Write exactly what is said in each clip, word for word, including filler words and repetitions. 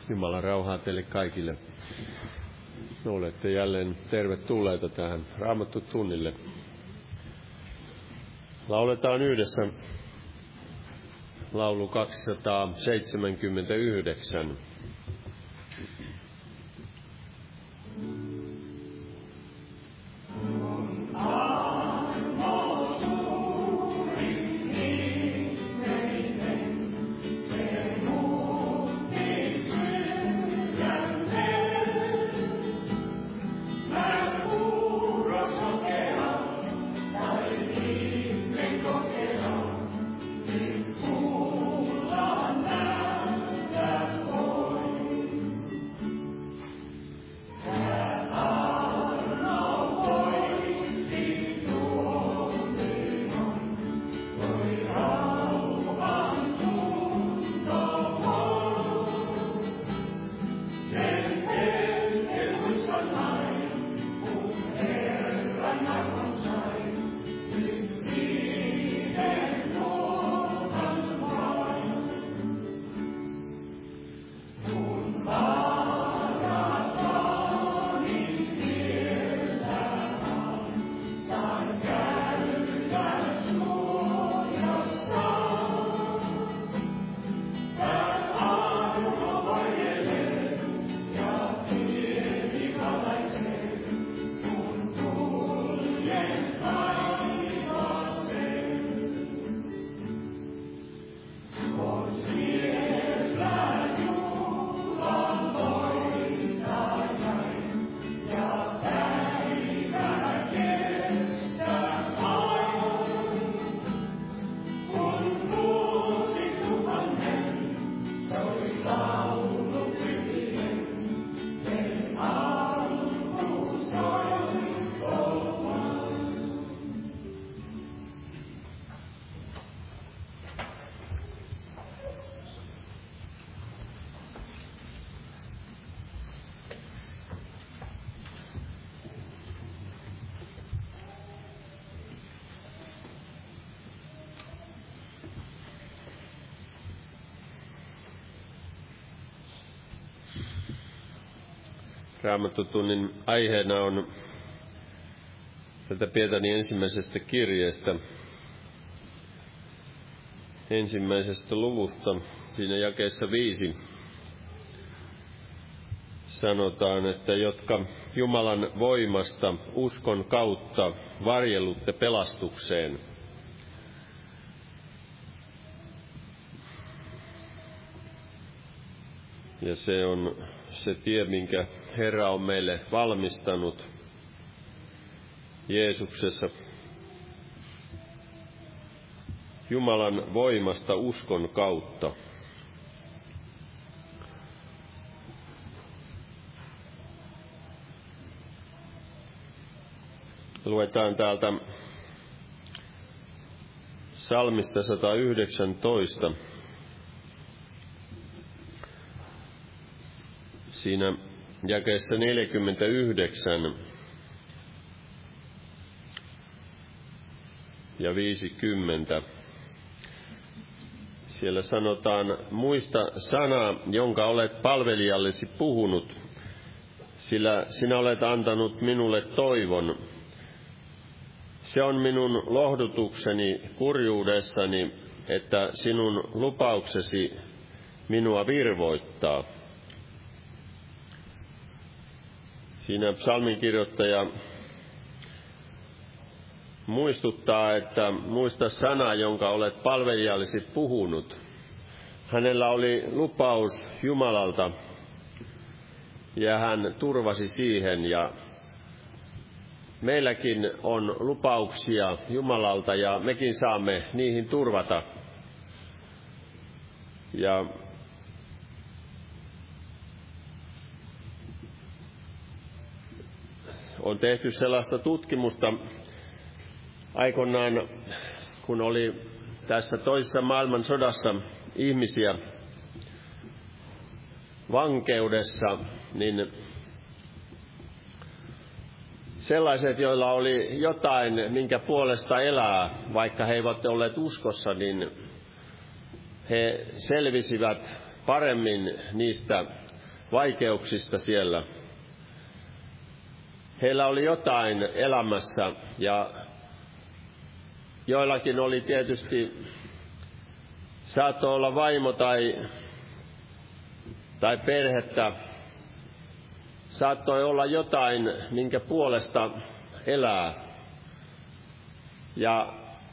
Jumalan rauhaa teille kaikille. Olette jälleen tervetulleita tähän Raamattu-tunnille. Lauletaan yhdessä laulu kaksisataaseitsemänkymmentäyhdeksän. Raamattutunnin aiheena on tätä Pietarin ensimmäisestä kirjeestä, ensimmäisestä luvusta. Siinä jakeessa viisi sanotaan, että jotka Jumalan voimasta uskon kautta varjelutte pelastukseen. Ja se on se tie, minkä Herra on meille valmistanut Jeesuksessa. Jumalan voimasta uskon kautta. Luetaan täältä psalmista sata yhdeksäntoista. Siinä jakeessa neljäkymmentäyhdeksän ja viisikymmentä. Siellä sanotaan, muista sana, jonka olet palvelijallesi puhunut, sillä sinä olet antanut minulle toivon. Se on minun lohdutukseni kurjuudessani, että sinun lupauksesi minua virvoittaa. Siinä psalminkirjoittaja muistuttaa, että muista sana, jonka olet palvelijallesi puhunut. Hänellä oli lupaus Jumalalta ja hän turvasi siihen, ja meilläkin on lupauksia Jumalalta ja mekin saamme niihin turvata. Ja on tehty sellaista tutkimusta aikoinaan, kun oli tässä toisessa maailmansodassa ihmisiä vankeudessa, niin sellaiset, joilla oli jotain, minkä puolesta elää, vaikka he eivät olleet uskossa, niin he selvisivät paremmin niistä vaikeuksista siellä. Heillä oli jotain elämässä ja joillakin oli tietysti, saattoi olla vaimo tai, tai perhettä, saattoi olla jotain, minkä puolesta elää. Ja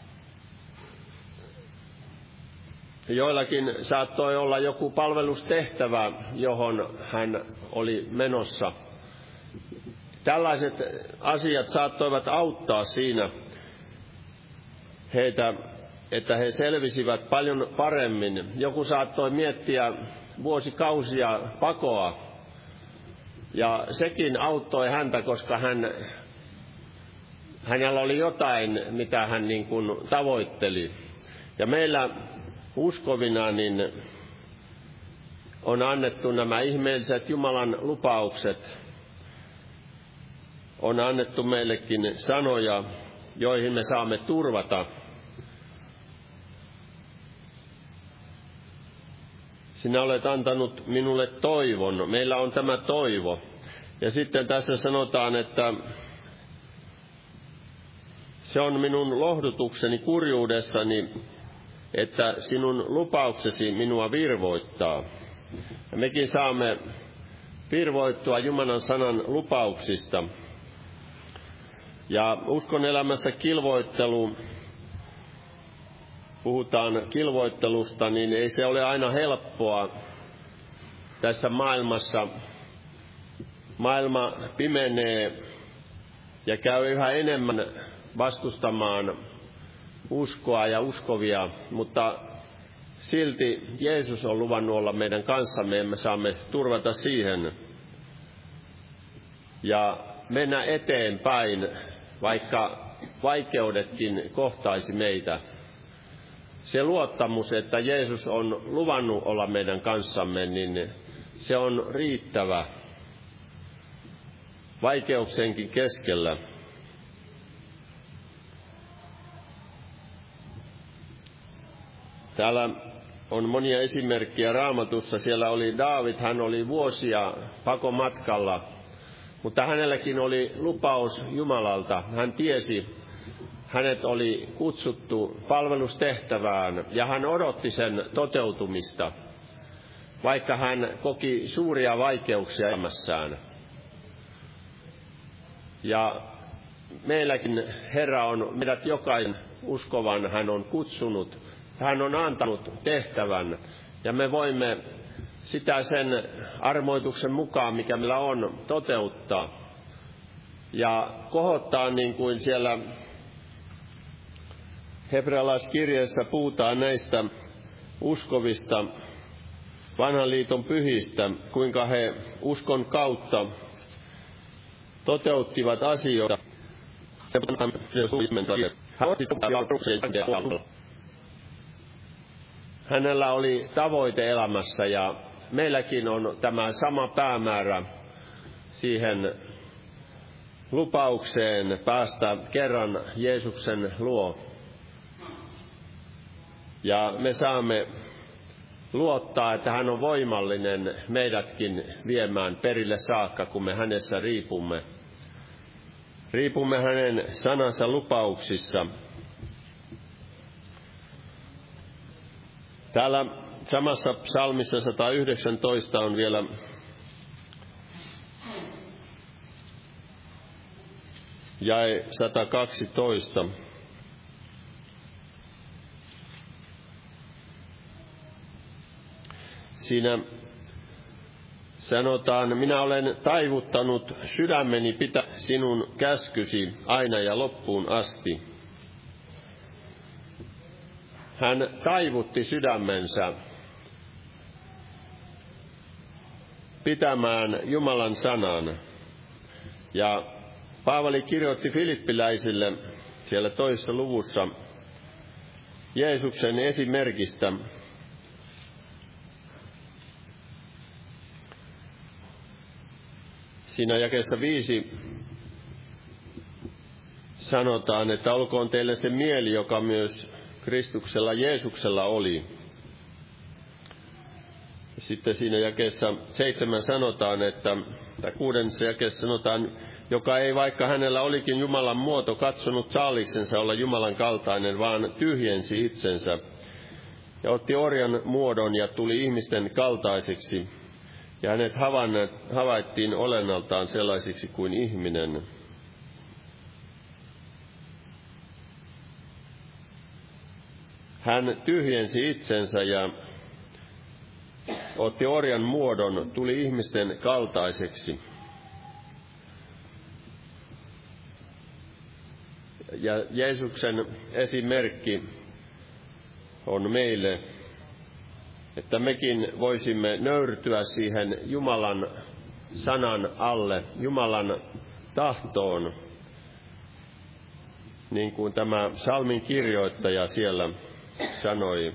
joillakin saattoi olla joku palvelustehtävä, johon hän oli menossa. Tällaiset asiat saattoivat auttaa siinä heitä, että he selvisivät paljon paremmin. Joku saattoi miettiä vuosikausia pakoa, ja sekin auttoi häntä, koska hän, hänellä oli jotain, mitä hän niin kuin tavoitteli. Ja meillä uskovina niin on annettu nämä ihmeelliset Jumalan lupaukset. On annettu meillekin sanoja, joihin me saamme turvata. Sinä olet antanut minulle toivon. Meillä on tämä toivo. Ja sitten tässä sanotaan, että se on minun lohdutukseni kurjuudessani, että sinun lupauksesi minua virvoittaa. Ja mekin saamme virvoittua Jumalan sanan lupauksista. Ja uskon elämässä kilvoittelu, puhutaan kilvoittelusta, niin ei se ole aina helppoa tässä maailmassa. Maailma pimenee ja käy yhä enemmän vastustamaan uskoa ja uskovia, mutta silti Jeesus on luvannut olla meidän kanssamme, me saamme turvata siihen ja mennä eteenpäin, vaikka vaikeudetkin kohtaisi meitä. Se luottamus, että Jeesus on luvannut olla meidän kanssamme, niin se on riittävä vaikeuksienkin keskellä. Täällä on monia esimerkkejä Raamatussa. Siellä oli Daavid, hän oli vuosia pakomatkalla, mutta hänelläkin oli lupaus Jumalalta. Hän tiesi, hänet oli kutsuttu palvelustehtävään ja hän odotti sen toteutumista, vaikka hän koki suuria vaikeuksia elämässään. Ja meilläkin Herra on meidät jokainen uskovan, hän on kutsunut, hän on antanut tehtävän ja me voimme sitä sen armoituksen mukaan, mikä meillä on, toteuttaa ja kohottaa, niin kuin siellä hebrealaiskirjeessä puhutaan näistä uskovista vanhan liiton pyhistä, kuinka he uskon kautta toteuttivat asioita. Hänellä oli tavoite elämässä ja meilläkin on tämä sama päämäärä siihen lupaukseen päästä kerran Jeesuksen luo. Ja me saamme luottaa, että hän on voimallinen meidätkin viemään perille saakka, kun me hänessä riipumme. Riipumme hänen sanansa lupauksissa. Täällä samassa psalmissa sata yhdeksäntoista on vielä jae sata kaksitoista. Siinä sanotaan, minä olen taivuttanut sydämeni pitää sinun käskysi aina ja loppuun asti. Hän taivutti sydämensä pitämään Jumalan sanan. Ja Paavali kirjoitti filippiläisille siellä toisessa luvussa Jeesuksen esimerkistä. Siinä jakeessa viisi sanotaan, että olkoon teille se mieli, joka myös Kristuksella Jeesuksella oli. Sitten siinä jakeessa seitsemän sanotaan, että, tai kuudennessa jakeessa sanotaan, joka ei, vaikka hänellä olikin Jumalan muoto, katsonut saaliksensa olla Jumalan kaltainen, vaan tyhjensi itsensä ja otti orjan muodon ja tuli ihmisten kaltaiseksi. Ja hänet havaittiin olennaltaan sellaisiksi kuin ihminen. Hän tyhjensi itsensä ja otti orjan muodon, tuli ihmisten kaltaiseksi. Ja Jeesuksen esimerkki on meille, että mekin voisimme nöyrtyä siihen Jumalan sanan alle, Jumalan tahtoon, niin kuin tämä psalmin kirjoittaja siellä sanoi.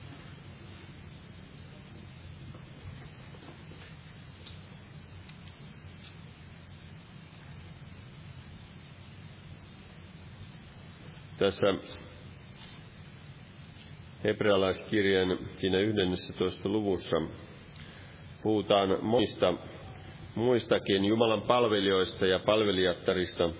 Tässä hebrealaiskirjeen siinä yhdennessätoista luvussa puhutaan monista muistakin Jumalan palvelijoista ja palvelijattarista,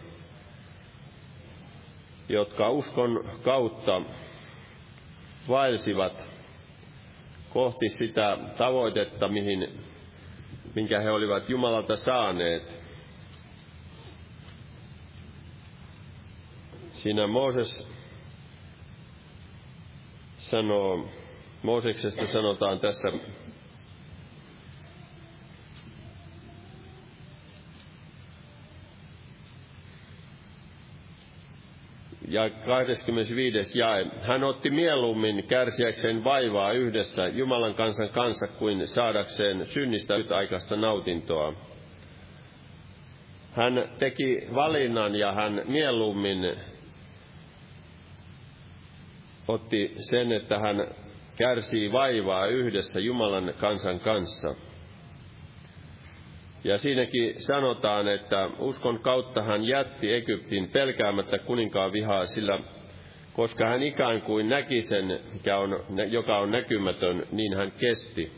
jotka uskon kautta vaelsivat kohti sitä tavoitetta, mihin, minkä he olivat Jumalalta saaneet. Siinä Mooses sanoo, Mooseksesta sanotaan tässä ja kahdeskymmenesviides jae. Hän otti mieluummin kärsiäkseen vaivaa yhdessä Jumalan kansan kanssa kuin saadakseen synnistä yhtäaikaista nautintoa. Hän teki valinnan ja hän mieluummin otti sen, että hän kärsii vaivaa yhdessä Jumalan kansan kanssa. Ja siinäkin sanotaan, että uskon kautta hän jätti Egyptin pelkäämättä kuninkaan vihaa, sillä koska hän ikään kuin näki sen, joka on näkymätön, niin hän kesti.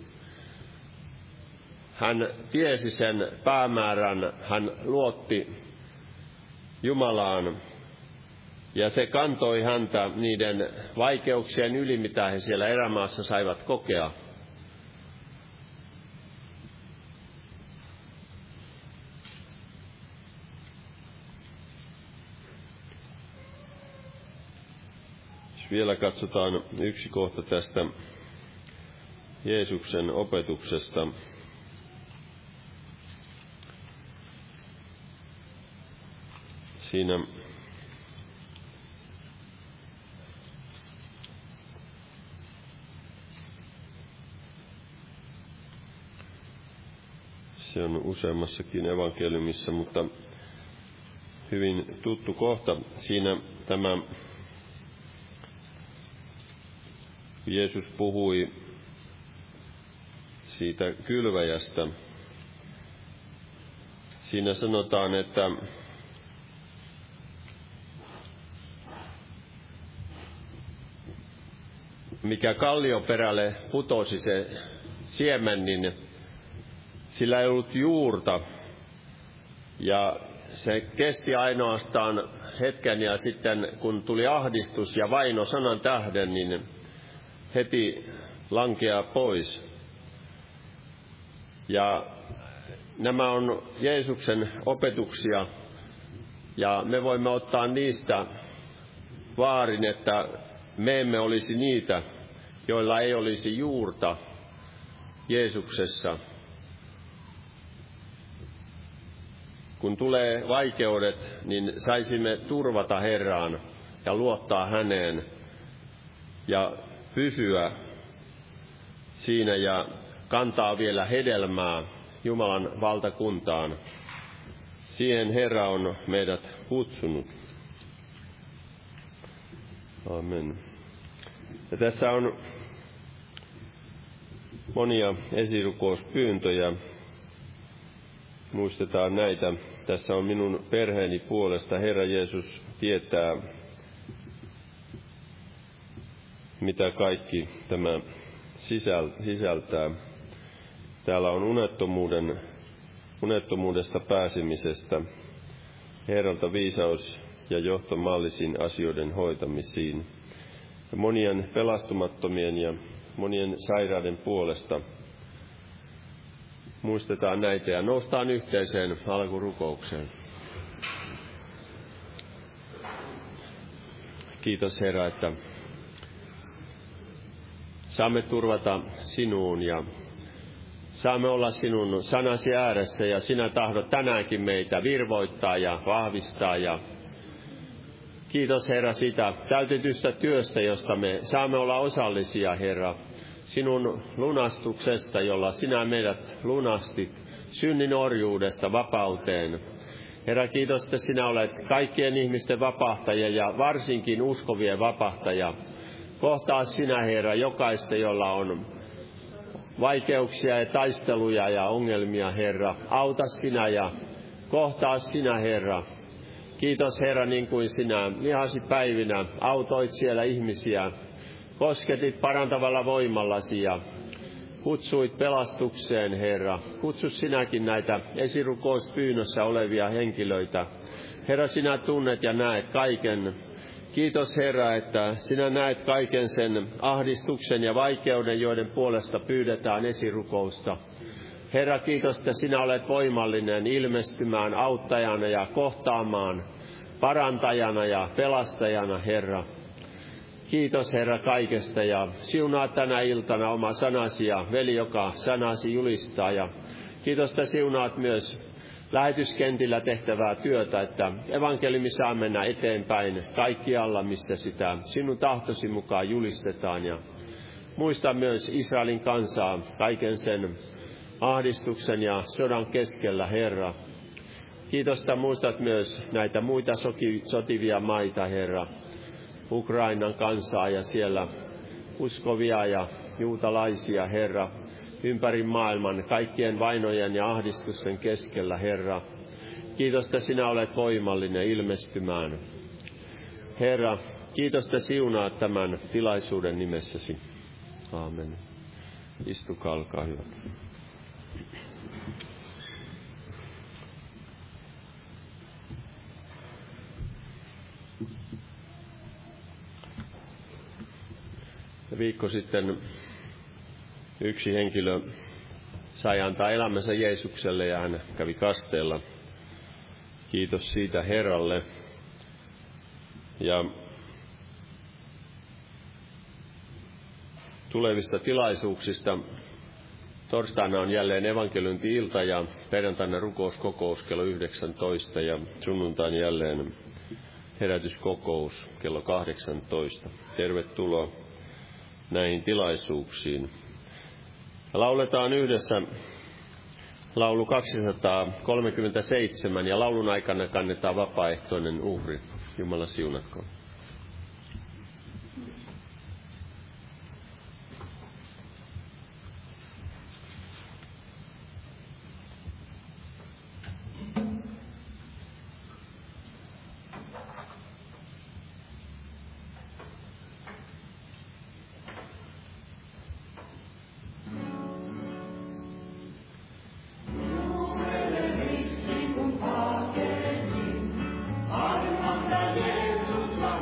Hän tiesi sen päämäärän, hän luotti Jumalaan, ja se kantoi häntä niiden vaikeuksien yli, mitä he siellä erämaassa saivat kokea. Vielä katsotaan yksi kohta tästä Jeesuksen opetuksesta. Siinä se on useammassakin evankeliumissa, mutta hyvin tuttu kohta. Siinä tämä Jeesus puhui siitä kylväjästä. Siinä sanotaan, että mikä kallioperälle putosi se siemen, niin sillä ei ollut juurta. Ja se kesti ainoastaan hetken, ja sitten kun tuli ahdistus ja vaino sanan tähden, niin heti lankeaa pois. Ja nämä on Jeesuksen opetuksia, ja me voimme ottaa niistä vaarin, että me emme olisi niitä, joilla ei olisi juurta Jeesuksessa. Kun tulee vaikeudet, niin saisimme turvata Herraan ja luottaa häneen ja pysyä siinä ja kantaa vielä hedelmää Jumalan valtakuntaan. Siihen Herra on meidät kutsunut. Amen. Ja tässä on monia esirukouspyyntöjä. Muistetaan näitä. Tässä on minun perheeni puolesta. Herra Jeesus tietää, mitä kaikki tämä sisältää. täällä on unettomuuden, unettomuudesta pääsemisestä, Herralta viisaus ja johto maallisiin asioiden hoitamisiin. Ja monien pelastumattomien ja monien sairaiden puolesta muistetaan näitä ja noustaan yhteiseen alkurukoukseen. Kiitos Herra, että saamme turvata sinuun ja saamme olla sinun sanasi ääressä ja sinä tahdot tänäänkin meitä virvoittaa ja vahvistaa. Ja kiitos Herra siitä täytetystä työstä, josta me saamme olla osallisia, Herra, sinun lunastuksesta, jolla sinä meidät lunastit synnin orjuudesta vapauteen. Herra, kiitos, että sinä olet kaikkien ihmisten vapahtaja ja varsinkin uskovien vapahtaja. Kohtaa sinä, Herra, jokaista, jolla on vaikeuksia ja taisteluja ja ongelmia, Herra. Auta sinä ja kohtaa sinä, Herra. Kiitos, Herra, niin kuin sinä lihasi päivinä autoit siellä ihmisiä, kosketit parantavalla voimallasi ja kutsuit pelastukseen, Herra. Kutsu sinäkin näitä esirukouspyynnössä olevia henkilöitä. Herra, sinä tunnet ja näet kaiken. Kiitos Herra, että sinä näet kaiken sen ahdistuksen ja vaikeuden, joiden puolesta pyydetään esirukousta. Herra, kiitos, että sinä olet voimallinen ilmestymään auttajana ja kohtaamaan parantajana ja pelastajana, Herra. Kiitos Herra kaikesta ja siunaa tänä iltana oma sanasi ja veli, joka sanasi julistaa. Ja kiitos, että siunaat myös lähetyskentillä tehtävää työtä, että evankeliumi saa mennä eteenpäin kaikkialla, missä sitä sinun tahtosi mukaan julistetaan. Ja muista myös Israelin kansaa kaiken sen ahdistuksen ja sodan keskellä, Herra. Kiitos, että muistat myös näitä muita sotivia maita, Herra. Ukrainan kansaa ja siellä uskovia ja juutalaisia, Herra, ympäri maailman kaikkien vainojen ja ahdistusten keskellä, Herra. Kiitos, että sinä olet voimallinen ilmestymään. Herra, kiitos, että siunaat tämän tilaisuuden nimessäsi. Aamen. Istukaa, olkaa hyvä. Viikko sitten yksi henkilö sai antaa elämänsä Jeesukselle ja hän kävi kasteella. Kiitos siitä Herralle. Ja tulevista tilaisuuksista torstaina on jälleen evankeliointi-ilta ja perjantaina rukouskokous kello yhdeksäntoista ja sunnuntaina jälleen herätyskokous kello kahdeksantoista. Tervetuloa näihin tilaisuuksiin. Lauletaan yhdessä laulu kaksisataakolmekymmentäseitsemän ja laulun aikana kannetaan vapaaehtoinen uhri. Jumala siunatkoon. Armahda Jeesus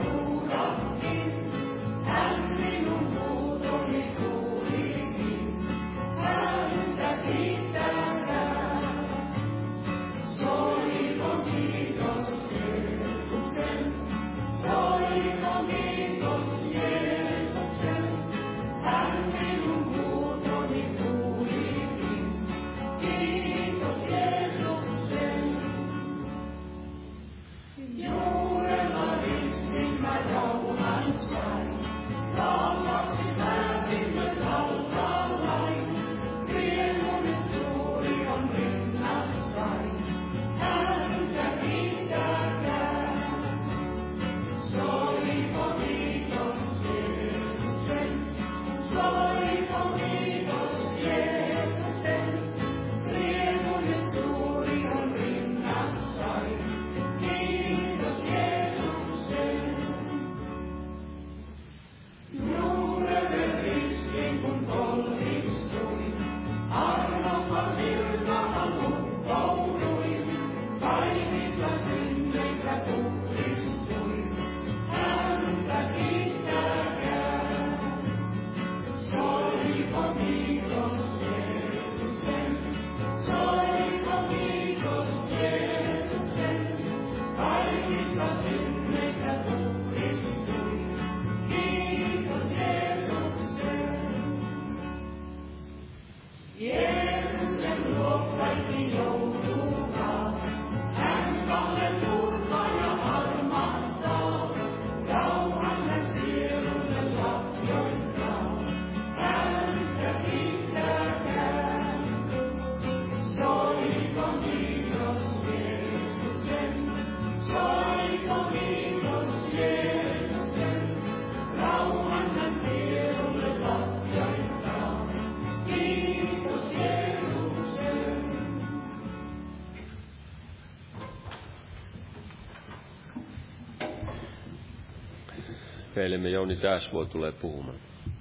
velimme Jouni Täsvuo tulee puhumaan.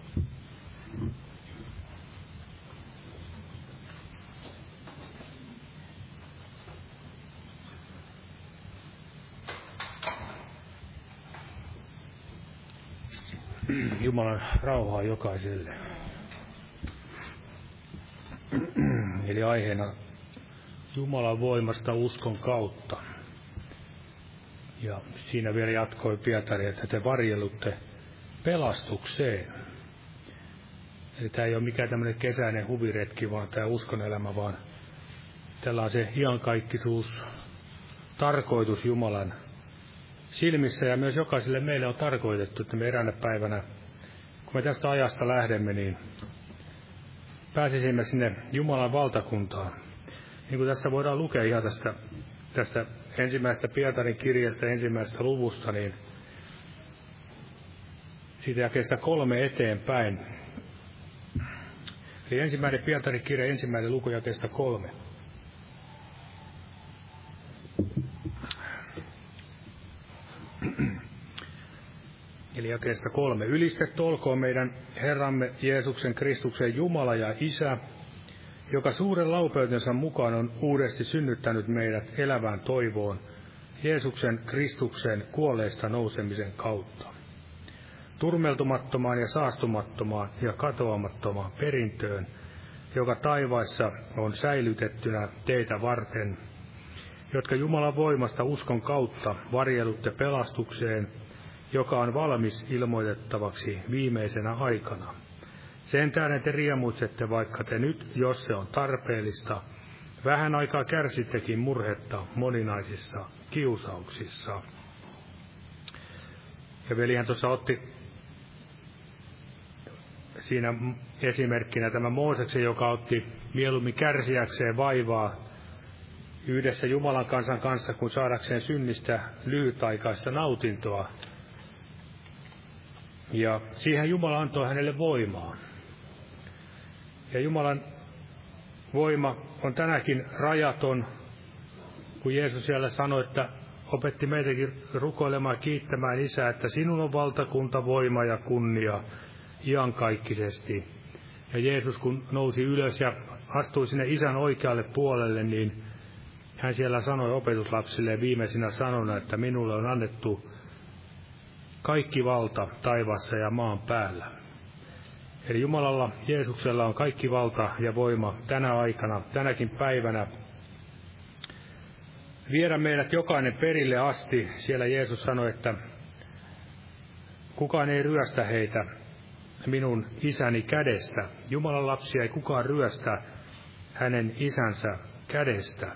Jumalan rauhaa jokaiselle. Eli aiheena Jumalan voimasta uskon kautta. Ja siinä vielä jatkoi Pietari, että te varjelutte pelastukseen. Eli tämä ei ole mikään tämmöinen kesäinen huviretki, vaan tämä uskonelämä, vaan tällä on se iankaikkisuus, tarkoitus Jumalan silmissä, ja myös jokaiselle meille on tarkoitettu, että me eräänä päivänä, kun me tästä ajasta lähdemme, niin pääsisimme sinne Jumalan valtakuntaan. Niin kuin tässä voidaan lukea ihan tästä, tästä ensimmäisestä Pietarin kirjasta, ensimmäisestä luvusta, niin siitä jakeesta kolme eteenpäin. Eli ensimmäinen Pietarin kirja, ensimmäinen luku jakeesta kolme. Eli jakeesta kolme. Ylistetty olkoon meidän Herramme Jeesuksen Kristuksen Jumala ja Isä, joka suuren laupeutensa mukaan on uudesti synnyttänyt meidät elävään toivoon Jeesuksen Kristuksen kuolleista nousemisen kautta. Turmeltumattomaan ja saastumattomaan ja katoamattomaan perintöön, joka taivaissa on säilytettynä teitä varten, jotka Jumalan voimasta uskon kautta varjelutte pelastukseen, joka on valmis ilmoitettavaksi viimeisenä aikana. Sen tähden te riemuitsette, vaikka te nyt, jos se on tarpeellista, vähän aikaa kärsittekin murhetta moninaisissa kiusauksissa. Ja velihän tuossa otti siinä esimerkkinä tämä Mooseksen, joka otti mieluummin kärsiäkseen vaivaa yhdessä Jumalan kansan kanssa, kun saadakseen synnistä lyhytaikaista nautintoa. Ja siihen Jumala antoi hänelle voimaa. Ja Jumalan voima on tänäkin rajaton, kun Jeesus siellä sanoi, että opetti meitäkin rukoilemaan ja kiittämään Isää, että sinun on valtakunta, voima ja kunnia iankaikkisesti. Ja Jeesus kun nousi ylös ja astui sinne Isän oikealle puolelle, niin hän siellä sanoi opetuslapsille viimeisinä sanona, että minulle on annettu kaikki valta taivaassa ja maan päällä. Eli Jumalalla, Jeesuksella on kaikki valta ja voima tänä aikana, tänäkin päivänä viedä meidät jokainen perille asti. Siellä Jeesus sanoi, että kukaan ei ryöstä heitä minun isäni kädestä. Jumalan lapsia ei kukaan ryöstä hänen isänsä kädestä.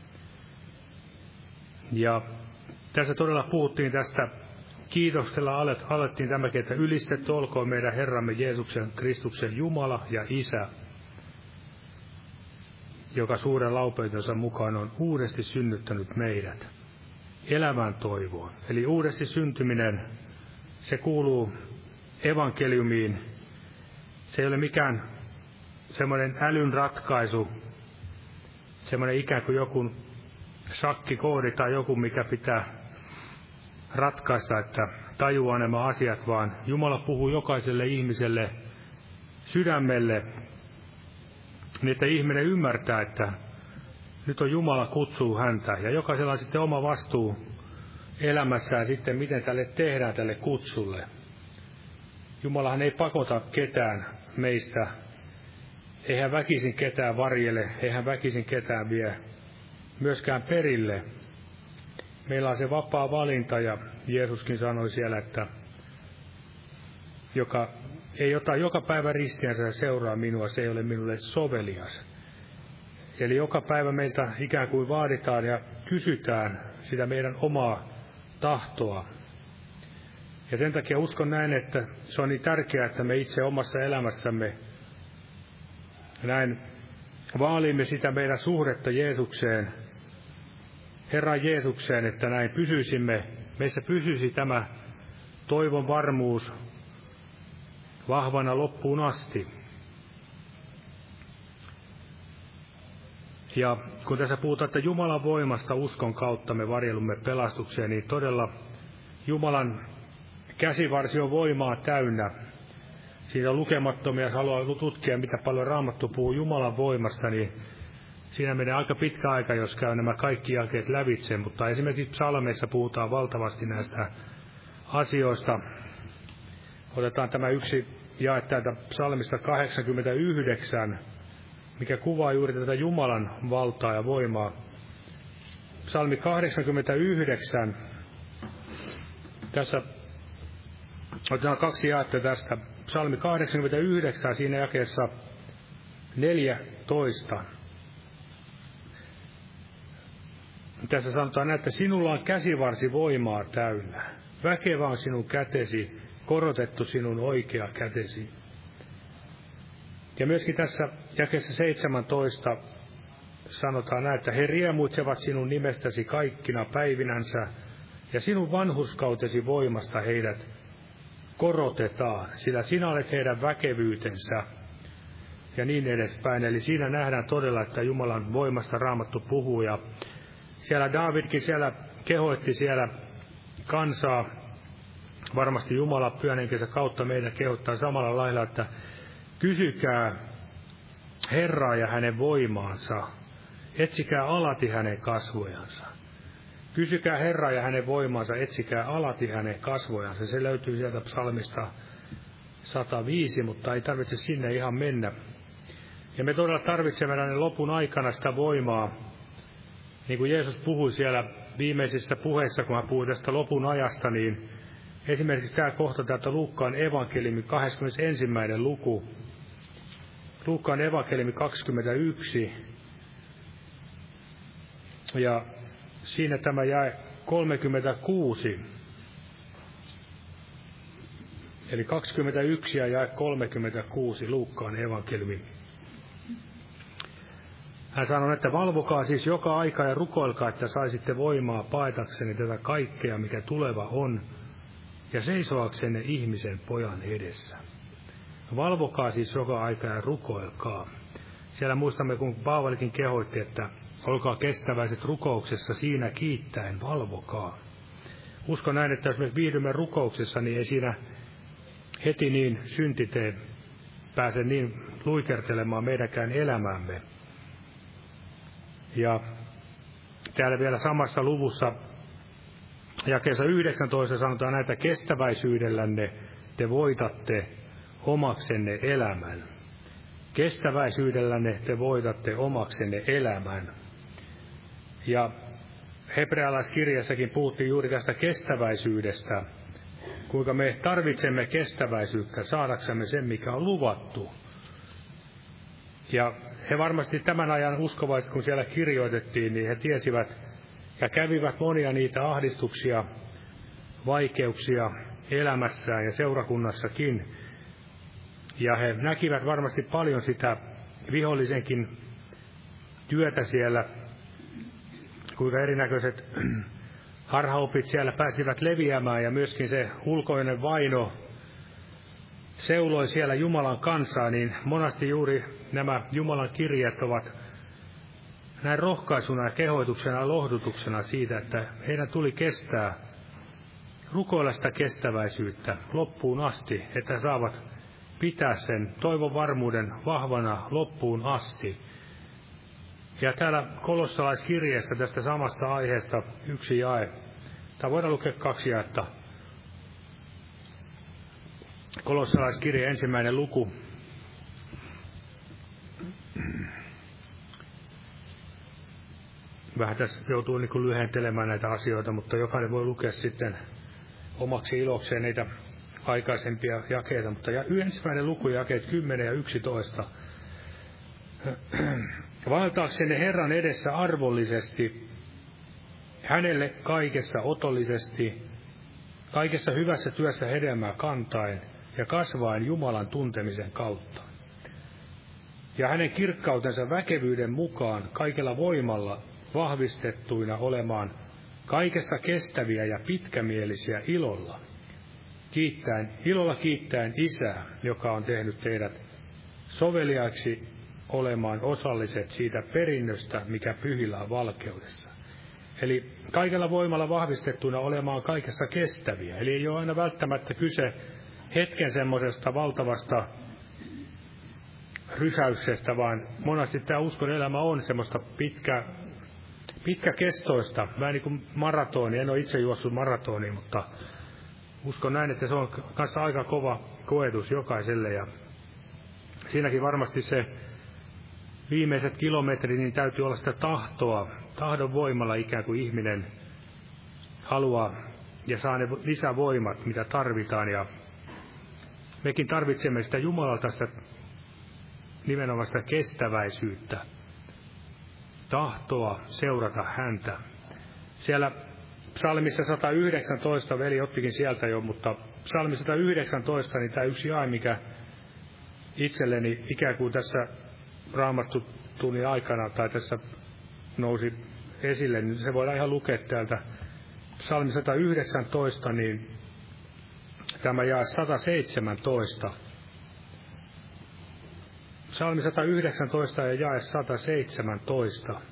Ja tässä todella puhuttiin tästä, kiitoksella alettiin tämäkin, että ylistetty olkoon meidän Herramme Jeesuksen Kristuksen Jumala ja Isä, joka suuren laupeutensa mukaan on uudesti synnyttänyt meidät elämään toivoon. Eli uudesti syntyminen, se kuuluu evankeliumiin. Se ei ole mikään semmoinen älyn ratkaisu, semmoinen ikään kuin joku shakkikoodi tai joku, mikä pitää ratkaista, että tajuaa nämä asiat, vaan Jumala puhuu jokaiselle ihmiselle sydämelle, niin että ihminen ymmärtää, että nyt on Jumala kutsuu häntä, ja jokaisella on sitten oma vastuu elämässään sitten, miten tälle tehdään tälle kutsulle. Jumalahan ei pakota ketään meistä, eihän väkisin ketään varjele, eihän väkisin ketään vie myöskään perille. Meillä on se vapaa valinta, ja Jeesuskin sanoi siellä, että joka ei ota joka päivä ristiänsä ja seuraa minua, se ei ole minulle sovelias. Eli joka päivä meiltä ikään kuin vaaditaan ja kysytään sitä meidän omaa tahtoa. Ja sen takia uskon näin, että se on niin tärkeää, että me itse omassa elämässämme näin vaalimme sitä meidän suhdetta Jeesukseen, Herran Jeesukseen, että näin pysyisimme, meissä pysyisi tämä toivon varmuus vahvana loppuun asti. Ja kun tässä puhutaan, että Jumalan voimasta uskon kautta me varjelumme pelastukseen, niin todella Jumalan käsivarsi on voimaa täynnä. Siinä on lukemattomia, jos haluaa tutkia, mitä paljon Raamattu puhuu Jumalan voimasta, niin siinä menee aika pitkä aika, jos käy nämä kaikki jakeet lävitse, mutta esimerkiksi psalmeissa puhutaan valtavasti näistä asioista. Otetaan tämä yksi jae täältä psalmista kahdeksankymmentäyhdeksän, mikä kuvaa juuri tätä Jumalan valtaa ja voimaa. Psalmi kahdeksankymmentäyhdeksän, tässä otetaan kaksi jaetta tästä. Psalmi kahdeksankymmentäyhdeksän, siinä jakeessa neljätoista. Tässä sanotaan, että sinulla on käsivarsi voimaa täynnä. Väkevä on sinun kätesi, korotettu sinun oikea kätesi. Ja myöskin tässä jakeessa seitsemäntoista sanotaan näin, että he riemuitsevat sinun nimestäsi kaikkina päivinänsä, ja sinun vanhurskautesi voimasta heidät korotetaan, sillä sinä olet heidän väkevyytensä, ja niin edespäin. Eli siinä nähdään todella, että Jumalan voimasta Raamattu puhuu, ja siellä Daavidkin siellä kehoitti siellä kansaa, varmasti Jumala pyhän henkensä kautta meidän kehottaa samalla lailla, että kysykää Herraa ja hänen voimaansa, etsikää alati hänen kasvojansa. Kysykää Herraa ja hänen voimaansa, etsikää alati hänen kasvojansa. Se löytyy sieltä psalmista sata viisi, mutta ei tarvitse sinne ihan mennä. Ja me todella tarvitsemme näiden lopun aikana sitä voimaa, niin kuin Jeesus puhui siellä viimeisissä puheissa, kun hän puhui tästä lopun ajasta, niin esimerkiksi tämä kohta täältä Luukkaan evankeliumi kahdeskymmenesensimmäinen luku, Luukkaan evankeliumi kaksikymmentäyksi, ja siinä tämä jae kolmekymmentäkuusi, eli kaksikymmentäyksi ja jae kolmekymmentäkuusi Luukkaan evankeliumi. Hän sanoi, että valvokaa siis joka aika ja rukoilkaa, että saisitte voimaa paetaksenne tätä kaikkea, mikä tuleva on, ja seisoaksenne ihmisen pojan edessä. Valvokaa siis joka aika ja rukoilkaa. Siellä muistamme, kun Paavalikin kehoitti, että olkaa kestäväiset rukouksessa, siinä kiittäen valvokaa. Uskon näin, että jos me viihdymme rukouksessa, niin ei siinä heti niin syntite pääse niin luikertelemaan meidänkään elämäämme. Ja täällä vielä samassa luvussa jakeessa yhdeksäntoista sanotaan näitä, kestäväisyydellänne te voitatte omaksenne elämän. Kestäväisyydellänne te voitatte omaksenne elämän. Ja hebrealaiskirjassakin puhuttiin juuri tästä kestäväisyydestä, kuinka me tarvitsemme kestäväisyyttä saadaksemme sen, mikä on luvattu. Ja he varmasti tämän ajan uskovaiset, kun siellä kirjoitettiin, niin he tiesivät ja kävivät monia niitä ahdistuksia, vaikeuksia elämässään ja seurakunnassakin. Ja he näkivät varmasti paljon sitä vihollisenkin työtä siellä, kuinka erinäköiset harhaopit siellä pääsivät leviämään, ja myöskin se ulkoinen vaino seuloi siellä Jumalan kansaa, niin monasti juuri nämä Jumalan kirjeet ovat näin rohkaisuna ja kehoituksena ja lohdutuksena siitä, että heidän tuli kestää, rukoilla sitä kestäväisyyttä loppuun asti, että saavat pitää sen toivon varmuuden vahvana loppuun asti. Ja täällä kolossalaiskirjeessä tästä samasta aiheesta yksi jae, tai voidaan lukea kaksi jaetta. Kolossalaiskirje ensimmäinen luku. Vähän tässä joutuu niin kuin lyhentelemään näitä asioita, mutta jokainen voi lukea sitten omaksi ilokseen niitä aikaisempia jakeita. Mutta ensimmäinen luku, jakeet kymmenen ja yksitoista. Vaeltaaksenne Herran edessä arvollisesti, hänelle kaikessa otollisesti, kaikessa hyvässä työssä hedelmää kantaen ja kasvaen Jumalan tuntemisen kautta. Ja hänen kirkkautensa väkevyyden mukaan kaikella voimalla vahvistettuina olemaan kaikessa kestäviä ja pitkämielisiä ilolla. Kiittäen, ilolla kiittäen Isää, joka on tehnyt teidät soveliaiksi olemaan osalliset siitä perinnöstä, mikä pyhillä on valkeudessa. Eli kaikella voimalla vahvistettuna olemaan kaikessa kestäviä. Eli ei ole aina välttämättä kyse hetken semmoisesta valtavasta rysäyksestä, vaan monesti tämä uskon elämä on semmoista pitkä, pitkäkestoista, vähän niin kuin maratoni. En ole itse juossut maratonia, mutta uskon näin, että se on kanssa aika kova koetus jokaiselle. Ja siinäkin varmasti se viimeiset kilometrit, niin täytyy olla sitä tahtoa, tahdon voimalla ikään kuin ihminen haluaa ja saa ne lisävoimat, mitä tarvitaan. Ja mekin tarvitsemme sitä Jumalalta sitä nimenomaan sitä kestäväisyyttä, tahtoa seurata häntä. Siellä psalmissa sata yhdeksäntoista, veli ottikin sieltä jo, mutta psalmi sata yhdeksäntoista, niin tämä yksi jae, mikä itselleni ikään kuin tässä Raamattu tunnin aikana tai tässä nousi esille, niin se voidaan ihan lukea täältä. Psalmi sata yhdeksäntoista, niin tämä jae sata seitsemäntoista. Psalmi sata yhdeksäntoista ja jae sata seitsemäntoista.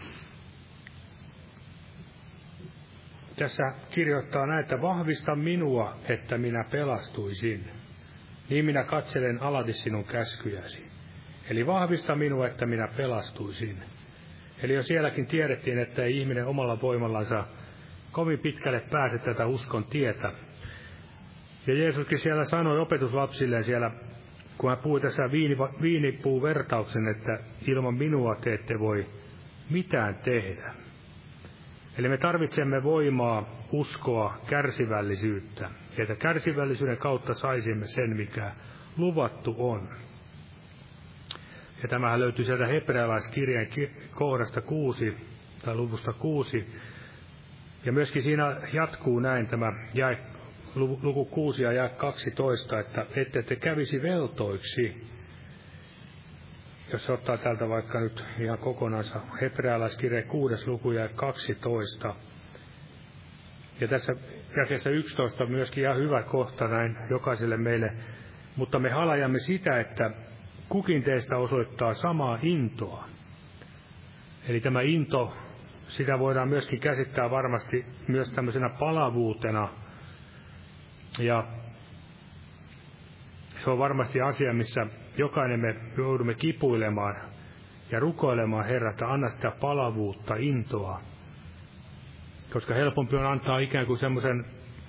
Tässä kirjoittaa näitä: vahvista minua, että minä pelastuisin. Niin minä katselen alati sinun käskyjäsi. Eli vahvista minua, että minä pelastuisin. Eli jo sielläkin tiedettiin, että ei ihminen omalla voimallansa kovin pitkälle pääse tätä uskon tietä. Ja Jeesuskin siellä sanoi opetuslapsilleen siellä, kun hän puhui tässä viinipuuvertauksen, että ilman minua te ette voi mitään tehdä. Eli me tarvitsemme voimaa, uskoa, kärsivällisyyttä. Ja että kärsivällisyyden kautta saisimme sen, mikä luvattu on. Ja tämähän löytyy sieltä hebrealaiskirjeen kohdasta kuusi, tai luvusta kuusi. Ja myöskin siinä jatkuu näin tämä jae, luku kuusi ja jae kaksitoista, että ette te kävisi veltoiksi. Jos ottaa täältä vaikka nyt ihan kokonansa hebrealaiskirjeen kuudes luku ja kaksitoista. Ja tässä jakeessa yksitoista myöskin ihan hyvä kohta näin jokaiselle meille. Mutta me halajamme sitä, että kukin teistä osoittaa samaa intoa. Eli tämä into, sitä voidaan myöskin käsittää varmasti myös tämmöisenä palavuutena. Ja se on varmasti asia, missä jokainen me joudumme kipuilemaan ja rukoilemaan, Herra, että anna sitä palavuutta, intoa. Koska helpompi on antaa ikään kuin semmoisen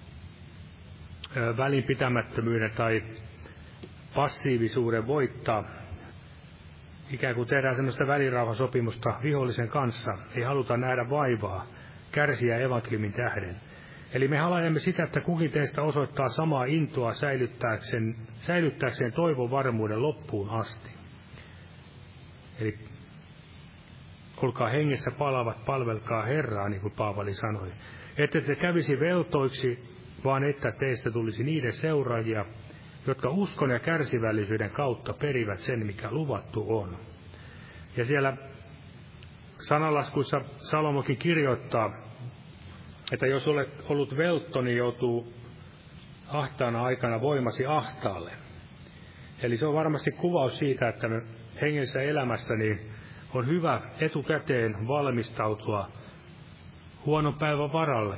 välinpitämättömyyden tai passiivisuuden voittaa. Ikään kuin tehdään semmoista välirauhasopimusta vihollisen kanssa. Ei haluta nähdä vaivaa, kärsiä evankeliumin tähden. Eli me halajamme sitä, että kukin teistä osoittaa samaa intoa säilyttääkseen, säilyttääkseen toivon varmuuden loppuun asti. Eli olkaa hengessä palavat, palvelkaa Herraa, niin kuin Paavali sanoi. Ette te kävisi veltoiksi, vaan että teistä tulisi niiden seuraajia, jotka uskon ja kärsivällisyyden kautta perivät sen, mikä luvattu on. Ja siellä sananlaskuissa Salomokin kirjoittaa, että jos olet ollut veltto, niin joutuu ahtaana aikana voimasi ahtaalle. Eli se on varmasti kuvaus siitä, että me hengellisessä elämässä niin on hyvä etukäteen valmistautua huonon päivän varalle.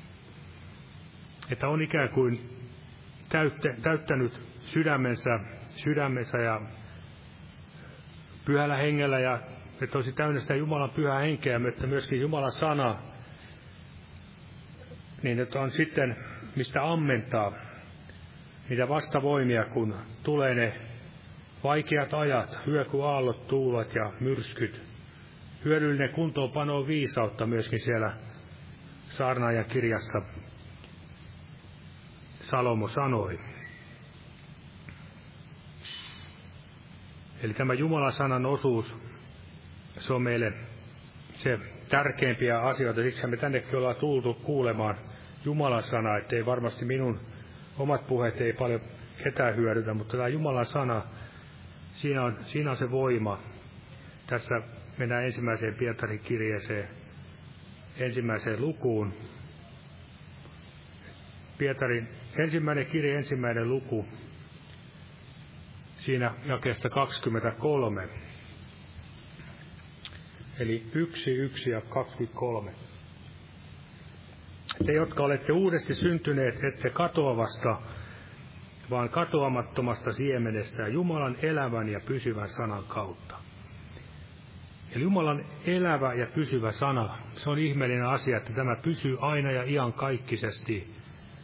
Että on ikään kuin täyttä, täyttänyt sydämensä, sydämensä ja pyhällä hengellä, ja että olisi täynnä sitä Jumalan pyhää henkeä, mutta myöskin Jumalan sana, niin että on sitten mistä ammentaa niitä vastavoimia, kun tulee ne vaikeat ajat, hyökyaallot, tuulet ja myrskyt. Hyödyllinen kuntoonpano viisautta myöskin siellä saarnaajan kirjassa Salomo sanoi. Eli tämä Jumalan sanan osuus, se on meille se tärkeimpiä asioita. Siksi me tännekin ollaan tultu kuulemaan Jumalan sanaa, ettei varmasti minun omat puheet ei paljon ketään hyödytä, mutta tämä Jumalan sana, siinä on, siinä on se voima. Tässä mennään ensimmäiseen Pietarin kirjeeseen, ensimmäiseen lukuun. Pietarin ensimmäinen kirje, ensimmäinen luku, siinä jakeesta kaksikymmentäkolme. Eli yksi, yksi ja kaksikymmentäkolme. te, jotka olette uudesti syntyneet, ette katoavasta, vaan katoamattomasta siemenestä Jumalan elävän ja pysyvän sanan kautta. Eli Jumalan elävä ja pysyvä sana, se on ihmeellinen asia, että tämä pysyy aina ja iankaikkisesti.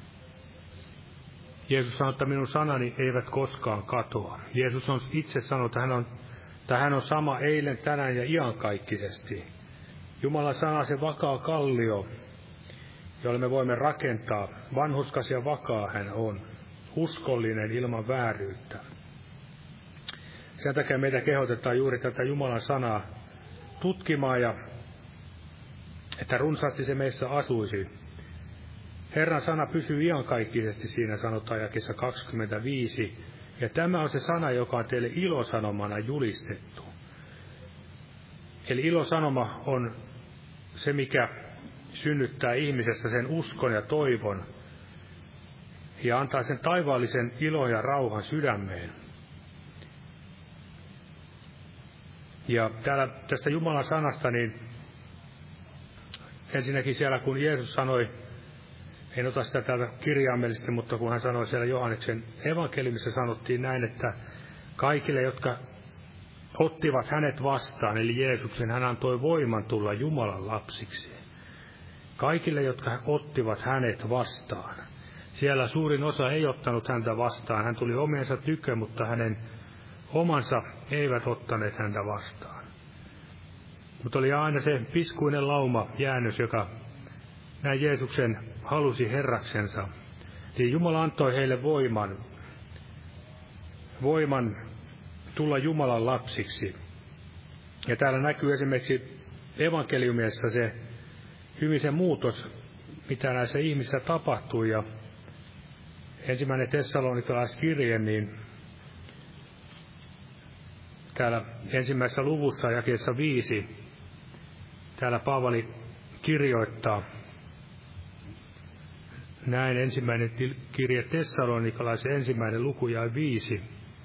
Jeesus sanoi, että minun sanani eivät koskaan katoa. Jeesus on itse sanonut, että hän on, että hän on sama eilen, tänään ja iankaikkisesti. Jumalan sana, se vakaa kallio, jolle me voimme rakentaa. Vanhurskas ja vakaa hän on. Uskollinen ilman vääryyttä. Sen takia meitä kehotetaan juuri tätä Jumalan sanaa tutkimaan ja että runsaasti se meissä asuisi. Herran sana pysyy iankaikkisesti, siinä sanotaan jakeessa kaksikymmentäviisi. Ja tämä on se sana, joka on teille ilosanomana julistettu. Eli ilosanoma on se, mikä synnyttää ihmisessä sen uskon ja toivon ja antaa sen taivaallisen ilon ja rauhan sydämeen. Ja täällä tästä Jumalan sanasta, niin ensinnäkin siellä, kun Jeesus sanoi, en ota sitä täältä kirjaimellisesti, mutta kun hän sanoi siellä Johanneksen evankeliumissa, sanottiin näin, että kaikille, jotka ottivat hänet vastaan, eli Jeesuksen, hän antoi voiman tulla Jumalan lapsiksi. Kaikille, jotka ottivat hänet vastaan. Siellä suurin osa ei ottanut häntä vastaan. Hän tuli omiensa tykö, mutta hänen omansa eivät ottaneet häntä vastaan. Mutta oli aina se piskuinen lauma jäännös, joka näin Jeesuksen halusi Herraksensa. Eli Jumala antoi heille voiman, voiman tulla Jumalan lapsiksi. Ja täällä näkyy esimerkiksi evankeliumissa se hyvin se muutos, mitä näissä ihmisissä tapahtui. Ja ensimmäinen tessalonikalaiskirje, niin täällä ensimmäisessä luvussa jakeessa viisi, täällä Paavali kirjoittaa näin, ensimmäinen kirje Tessalonikalaisen ensimmäinen luku ja viisi.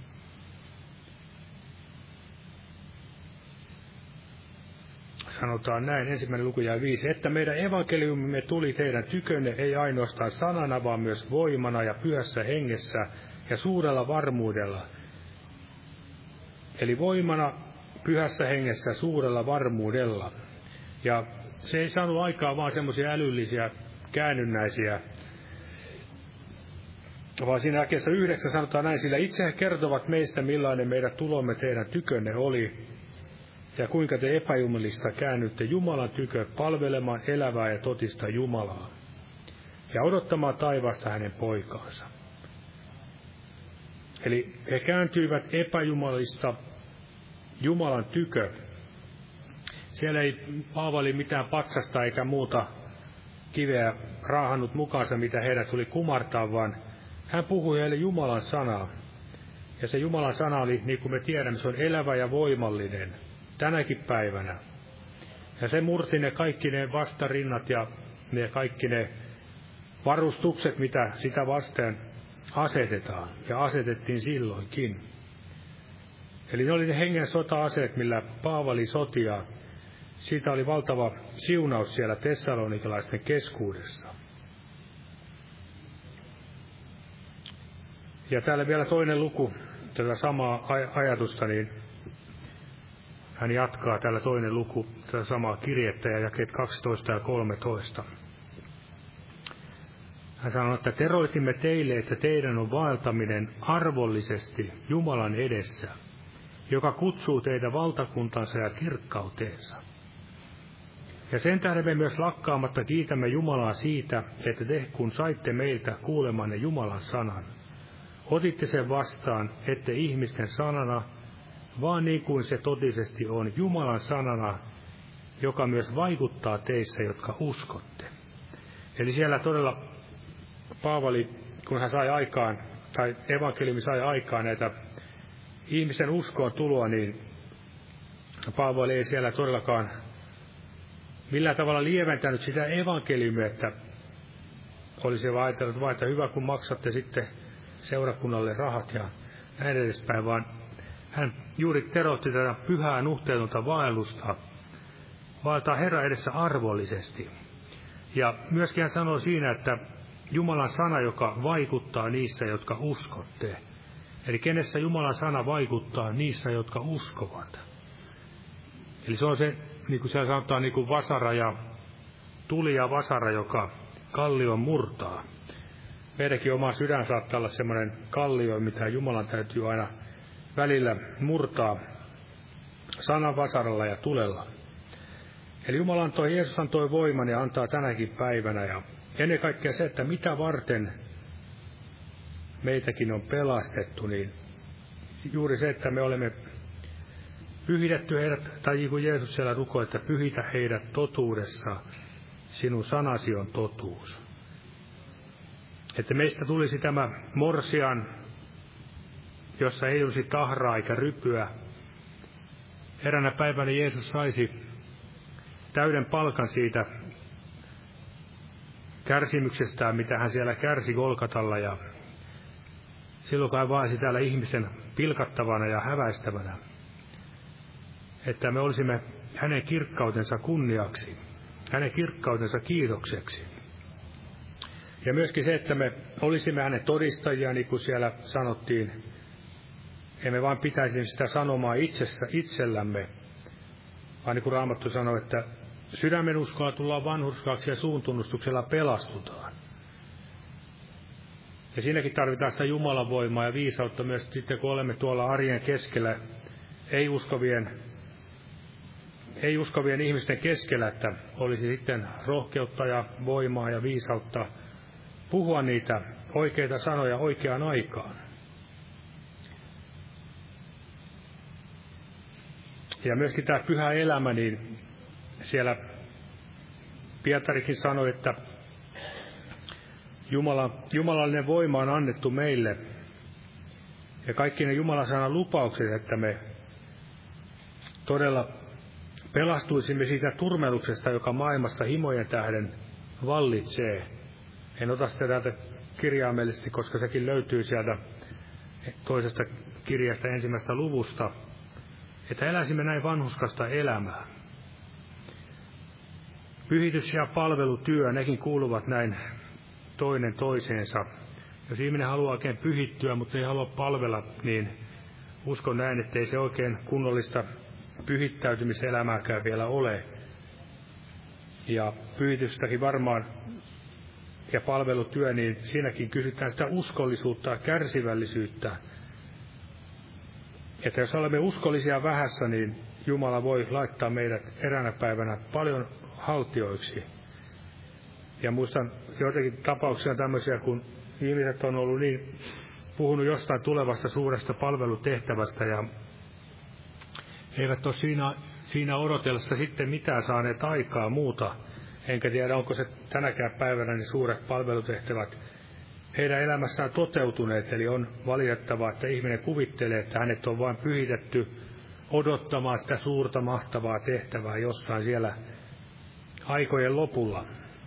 Sanotaan näin, ensimmäinen luku ja viisi, että meidän evankeliumimme tuli teidän tykönne ei ainoastaan sanana, vaan myös voimana ja pyhässä hengessä ja suurella varmuudella. Eli voimana, pyhässä hengessä ja suurella varmuudella. Ja se ei saanut aikaa vaan semmoisia älyllisiä käännynnäisiä, vaan siinä jakeessa yhdeksän sanotaan näin, sillä itse he kertovat meistä, millainen meidän tulomme teidän tykönne oli, ja kuinka te epäjumalista käännytte Jumalan tykö palvelemaan elävää ja totista Jumalaa, ja odottamaan taivaasta hänen poikaansa. Eli he kääntyivät epäjumalista Jumalan tykö. Siellä ei Paavali mitään patsasta eikä muuta kiveä raahannut mukaansa, mitä heidän tuli kumartaa, vaan hän puhui heille Jumalan sanaa. Ja se Jumalan sana oli, niin kuin me tiedämme, se on elävä ja voimallinen tänäkin päivänä. Ja se murti ne kaikki ne vastarinnat ja ne kaikki ne varustukset, mitä sitä vasten asetetaan. Ja asetettiin silloinkin. Eli ne oli ne hengen sota-aseet, millä Paavali sotia. Siitä oli valtava siunaus siellä tessalonikalaisten keskuudessa. Ja täällä vielä toinen luku, tätä samaa ajatusta, niin hän jatkaa täällä toinen luku, tätä samaa kirjettä ja jakeet kaksitoista ja kolmetoista. Hän sanoi, että teroitimme teille, että teidän on vaeltaminen arvollisesti Jumalan edessä, joka kutsuu teidän valtakuntansa ja kirkkauteensa. Ja sen tähden me myös lakkaamatta kiitämme Jumalaa siitä, että te, kun saitte meiltä kuulemanne Jumalan sanan, otitte sen vastaan, ette ihmisten sanana, vaan niin kuin se totisesti on Jumalan sanana, joka myös vaikuttaa teissä, jotka uskotte. Eli siellä todella Paavali, kun hän sai aikaan, tai evankeliumi sai aikaan näitä ihmisen uskoon tuloa, niin Paavali ei siellä todellakaan millään tavalla lieventänyt sitä evankeliumia, että olisi vaan ajatellut, vaan, että hyvä kun maksatte sitten seurakunnalle rahat ja näin edespäin, vaan hän juuri teroitti tätä pyhää nuhteetonta vaellusta, vaeltaa Herran edessä arvollisesti. Ja myöskin hän sanoo siinä, että Jumalan sana, joka vaikuttaa niissä, jotka uskotte. Eli kenessä Jumalan sana vaikuttaa niissä, jotka uskovat. Eli se on se, niin kuin siellä sanotaan, niin kuin vasara ja tuli ja vasara, joka kallion murtaa. Meidänkin oma sydän saattaa olla semmoinen kallio, mitä Jumalan täytyy aina välillä murtaa sanan vasaralla ja tulella. Eli Jumala antoi, Jeesus antoi voiman ja antaa tänäkin päivänä. Ja ennen kaikkea se, että mitä varten meitäkin on pelastettu, niin juuri se, että me olemme pyhitetty heidät, tai niin kuin Jeesus siellä rukoi, että pyhitä heidät totuudessa, sinun sanasi on totuus. Että meistä tulisi tämä morsian, jossa ei olisi tahraa eikä rypyä. Eräänä päivänä Jeesus saisi täyden palkan siitä kärsimyksestään, mitä hän siellä kärsi Golgatalla, ja silloin kun hän vaasi täällä ihmisen pilkattavana ja häväistävänä, että me olisimme hänen kirkkautensa kunniaksi, hänen kirkkautensa kiitokseksi. Ja myöskin se, että me olisimme hänen todistajia, niin kuin siellä sanottiin, emme vain pitäisi sitä sanomaa itsessä, itsellämme, vaan niin kuin Raamattu sanoi, että sydämen uskolla tullaan vanhurskaaksi ja suun tunnustuksella pelastutaan. Ja siinäkin tarvitaan sitä Jumalan voimaa ja viisautta myös sitten, kun olemme tuolla arjen keskellä, ei-uskovien, ei-uskovien ihmisten keskellä, että olisi sitten rohkeutta ja voimaa ja viisautta puhua niitä oikeita sanoja oikeaan aikaan. Ja myöskin tämä pyhä elämä, niin siellä Pietarikin sanoi, että Jumala, jumalallinen voima on annettu meille. Ja kaikki ne Jumalan sanan lupaukset, että me todella pelastuisimme siitä turmeluksesta, joka maailmassa himojen tähden vallitsee. En ota sitä täältä kirjaimellisesti, koska sekin löytyy sieltä toisesta kirjasta ensimmäisestä luvusta, että eläisimme näin vanhuskasta elämää. Pyhitys ja palvelutyö, nekin kuuluvat näin toinen toiseensa. Jos ihminen haluaa oikein pyhittyä, mutta ei halua palvella, niin uskon näin, ettei se oikein kunnollista pyhittäytymiselämääkään vielä ole. Ja pyhitystäkin varmaan ja palvelutyö, niin siinäkin kysytään sitä uskollisuutta ja kärsivällisyyttä. Että jos olemme uskollisia vähässä, niin Jumala voi laittaa meidät eräänä päivänä paljon haltioiksi. Ja muistan joitakin tapauksia tämmöisiä, kun ihmiset on ollut niin, puhunut jostain tulevasta suuresta palvelutehtävästä ja eivät ole siinä, siinä odotellessa sitten mitään saaneet aikaa muuta. Enkä tiedä, onko se tänäkään päivänä niin suuret palvelutehtävät heidän elämässään toteutuneet. Eli on valitettavaa, että ihminen kuvittelee, että hänet on vain pyhitetty odottamaan sitä suurta mahtavaa tehtävää jossain siellä aikojen lopulla.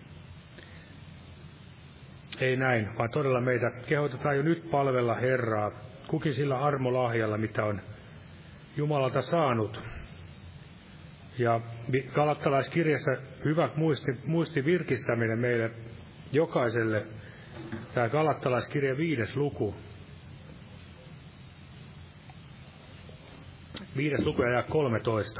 Ei näin, vaan todella meitä kehotetaan jo nyt palvella Herraa, kukin sillä armolahjalla, mitä on Jumalalta saanut. Ja galattalaiskirjassa hyvä muisti, muisti virkistäminen meille jokaiselle. Tämä galattalaiskirja viides luku. Viides luku ja kolmetoista.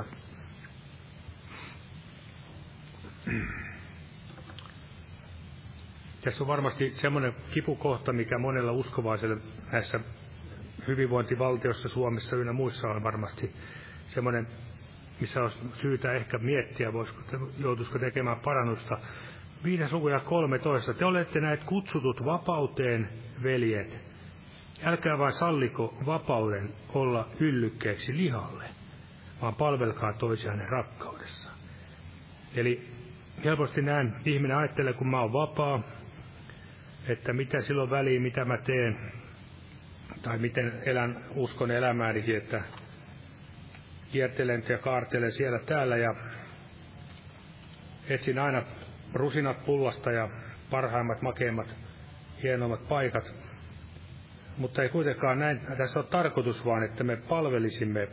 Tässä on varmasti semmoinen kipukohta, mikä monella uskovaisella näissä hyvinvointivaltiossa, Suomessa ynnä muissa on varmasti semmoinen, missä on syytä ehkä miettiä, voisiko, joutuisiko tekemään parannusta. Viides luku ja kolmetoista. Te olette näet kutsutut vapauteen, veljet. Älkää vain salliko vapauden olla yllykkeeksi lihalle, vaan palvelkaa toisianne rakkaudessa. Eli helposti näin ihminen ajattelee, kun mä oon vapaa, että mitä silloin väliin, mitä mä teen, tai miten elän uskon elämäänikin, että kiertelen ja kaartelen siellä täällä ja etsin aina rusinat pullasta ja parhaimmat, makeimmat, hienommat paikat. Mutta ei kuitenkaan näin, tässä on tarkoitus vaan, että me palvelisimme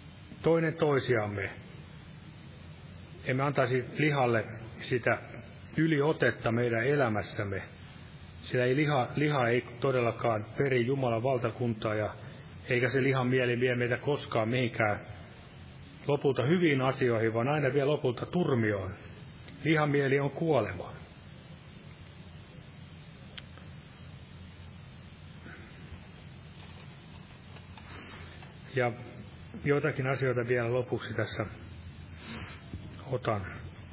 toinen toisiamme. Emme antaisi lihalle sitä yliotetta meidän elämässämme. Sillä ei liha, liha ei todellakaan peri Jumalan valtakuntaa, ja eikä se lihan mieli vie meitä koskaan mihinkään lopulta hyviin asioihin, vaan aina vie lopulta turmioon. Lihan mieli on kuolema. Ja joitakin asioita vielä lopuksi tässä otan.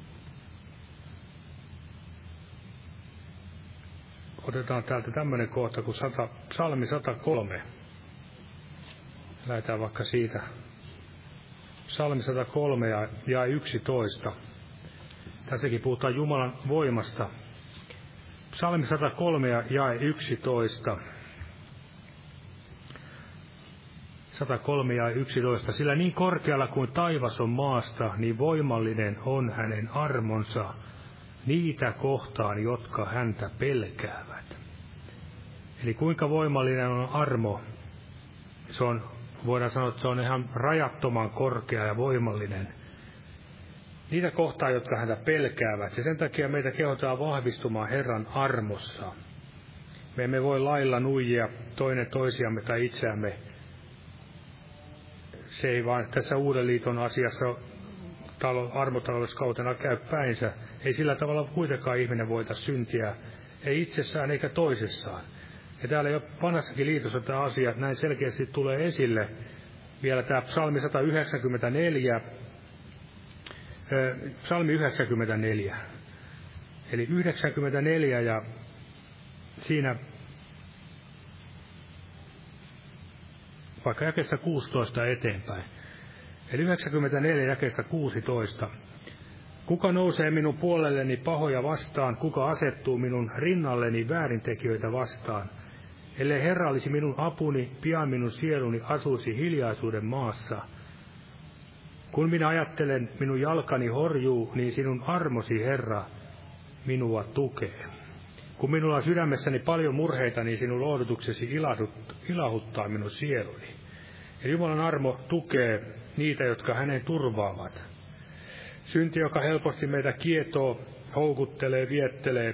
Otetaan täältä tämmöinen kohta kuin sata, psalmi sata kolme. Lähdetään vaikka siitä. Psalmi sata kolme ja, ja yksitoista. Tässäkin puhutaan Jumalan voimasta. Psalmi sata kolme ja jae yksitoista. sata kolme ja yksitoista. Sillä niin korkealla kuin taivas on maasta, niin voimallinen on hänen armonsa niitä kohtaan, jotka häntä pelkäävät. Eli kuinka voimallinen on armo? Se on, voidaan sanoa, että se on ihan rajattoman korkea ja voimallinen niitä kohtaan, jotka häntä pelkäävät. Ja sen takia meitä kehotaan vahvistumaan Herran armossa. Me emme voi lailla nuijia toinen toisiamme tai itseämme. Se ei vaan tässä Uuden liiton asiassa armotalouskautena käy päinsä. Ei sillä tavalla kuitenkaan ihminen voita syntiä, ei itsessään eikä toisessaan. Ja täällä jo vanhassakin liitossa tämä asia näin selkeästi tulee esille. Vielä tämä psalmi sata yhdeksänkymmentäneljä, psalmi yhdeksänkymmentäneljä. Eli yhdeksänkymmentäneljä ja siinä vaikka jakeesta kuusitoista eteenpäin. Eli yhdeksänkymmentäneljä jakeesta kuusitoista. Kuka nousee minun puolelleni pahoja vastaan, kuka asettuu minun rinnalleni väärintekijöitä vastaan? Ellei Herra olisi minun apuni, pian minun sieluni asuisi hiljaisuuden maassa. Kun minä ajattelen, minun jalkani horjuu, niin sinun armosi, Herra, minua tukee. Kun minulla on sydämessäni paljon murheita, niin sinun lohdutuksesi ilahuttaa minun sieluni. Eli Jumalan armo tukee niitä, jotka hänen turvaavat. Synti, joka helposti meitä kietoo, houkuttelee, viettelee,